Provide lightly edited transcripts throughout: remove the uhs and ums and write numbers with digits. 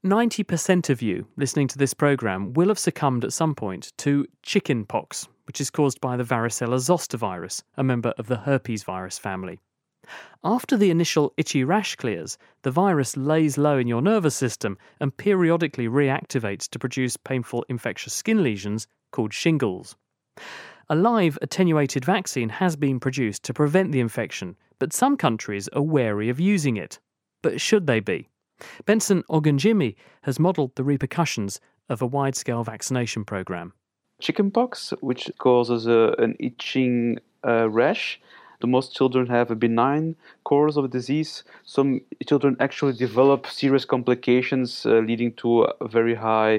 90% of you listening to this programme will have succumbed at some point to chickenpox, which is caused by the varicella zoster virus, a member of the herpes virus family. After the initial itchy rash clears, the virus lays low in your nervous system and periodically reactivates to produce painful infectious skin lesions called shingles. A live attenuated vaccine has been produced to prevent the infection, but some countries are wary of using it. But should they be? Benson Ogunjimi has modelled the repercussions of a wide-scale vaccination programme. Chickenpox, which causes an itching rash. Most children have a benign course of the disease. Some children actually develop serious complications leading to a very high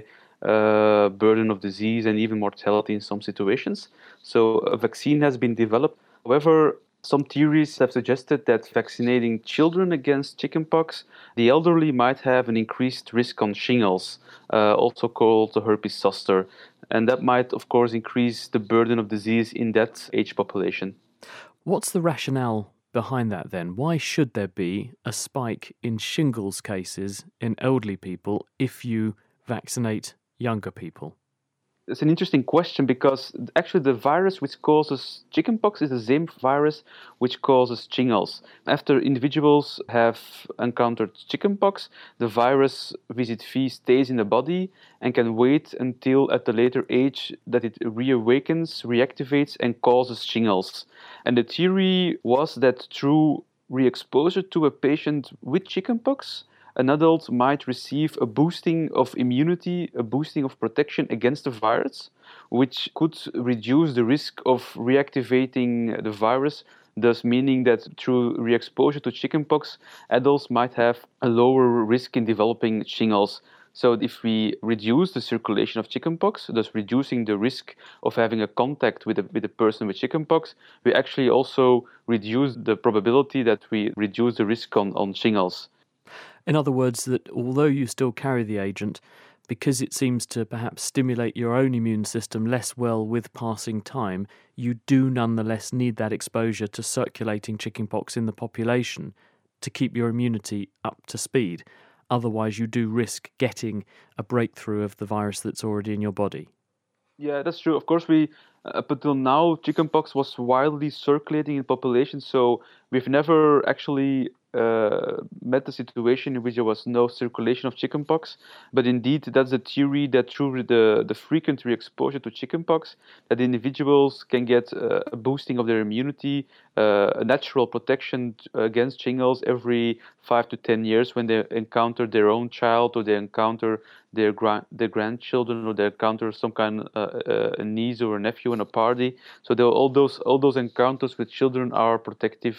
burden of disease and even mortality in some situations. So a vaccine has been developed. However, some theories have suggested that vaccinating children against chickenpox, the elderly might have an increased risk on shingles, also called the herpes zoster. And that might, of course, increase the burden of disease in that age population. What's the rationale behind that then? Why should there be a spike in shingles cases in elderly people if you vaccinate younger people? It's an interesting question because actually the virus which causes chickenpox is the same virus which causes shingles. After individuals have encountered chickenpox, the virus VZV stays in the body and can wait until at a later age that it reawakens, reactivates and causes shingles. And the theory was that through re-exposure to a patient with chickenpox, an adult might receive a boosting of immunity, a boosting of protection against the virus, which could reduce the risk of reactivating the virus, thus meaning that through re-exposure to chickenpox, adults might have a lower risk in developing shingles. So if we reduce the circulation of chickenpox, thus reducing the risk of having a contact with a person with chickenpox, we actually also reduce the probability that we reduce the risk on shingles. In other words, that although you still carry the agent, because it seems to perhaps stimulate your own immune system less well with passing time, you do nonetheless need that exposure to circulating chickenpox in the population to keep your immunity up to speed. Otherwise, you do risk getting a breakthrough of the virus that's already in your body. Yeah, that's true. Of course, up until now, chickenpox was widely circulating in population, so we've never actually met a situation in which there was no circulation of chickenpox. But indeed, that's a theory that through the frequent re-exposure to chickenpox, that individuals can get a boosting of their immunity, a natural protection against shingles every 5 to 10 years when they encounter their own child or they encounter their grandchildren or they encounter some kind of a niece or a nephew in a party. So all those encounters with children are protective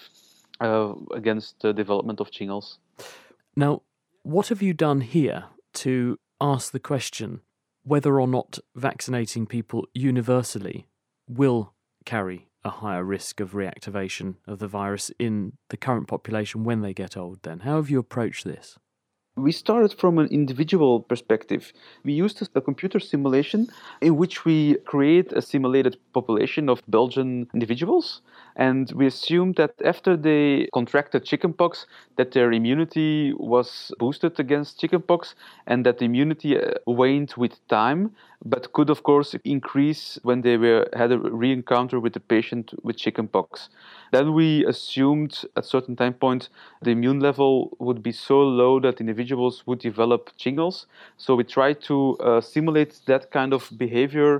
against the development of shingles. Now, what have you done here to ask the question whether or not vaccinating people universally will carry a higher risk of reactivation of the virus in the current population when they get old then? How have you approached this? We started from an individual perspective. We used a computer simulation in which we create a simulated population of Belgian individuals. And we assumed that after they contracted chickenpox, that their immunity was boosted against chickenpox and that the immunity waned with time, but could, of course, increase when they had a re-encounter with the patient with chickenpox. Then we assumed at a certain time point the immune level would be so low that individuals would develop shingles. So we tried to simulate that kind of behavior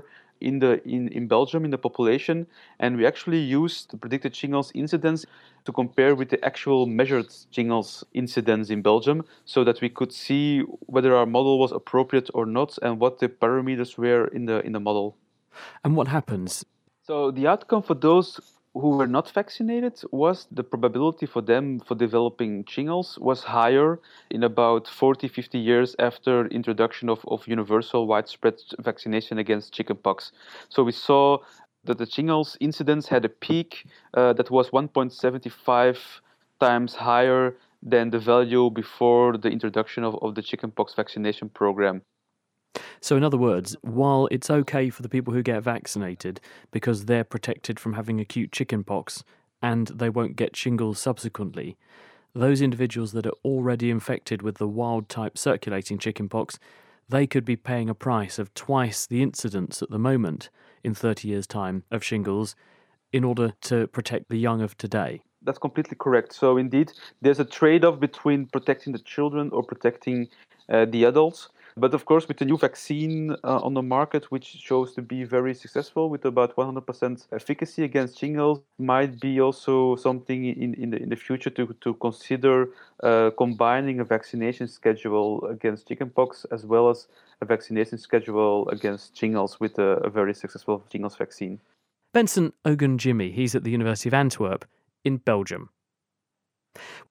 in Belgium, in the population, and we actually used the predicted shingles incidence to compare with the actual measured shingles incidence in Belgium so that we could see whether our model was appropriate or not and what the parameters were in the model. And what happens? So the outcome for those who were not vaccinated was the probability for them for developing shingles was higher in about 40-50 years after introduction of universal widespread vaccination against chickenpox. So we saw that the shingles incidence had a peak that was 1.75 times higher than the value before the introduction of the chickenpox vaccination program. So in other words, while it's okay for the people who get vaccinated because they're protected from having acute chickenpox and they won't get shingles subsequently, those individuals that are already infected with the wild-type circulating chickenpox, they could be paying a price of twice the incidence at the moment in 30 years' time of shingles in order to protect the young of today. That's completely correct. So indeed, there's a trade-off between protecting the children or protecting the adults. But of course, with the new vaccine on the market, which shows to be very successful with about 100% efficacy against shingles, might be also something in the future to consider combining a vaccination schedule against chickenpox as well as a vaccination schedule against shingles with a very successful shingles vaccine. Benson Ogunjimi, he's at the University of Antwerp in Belgium.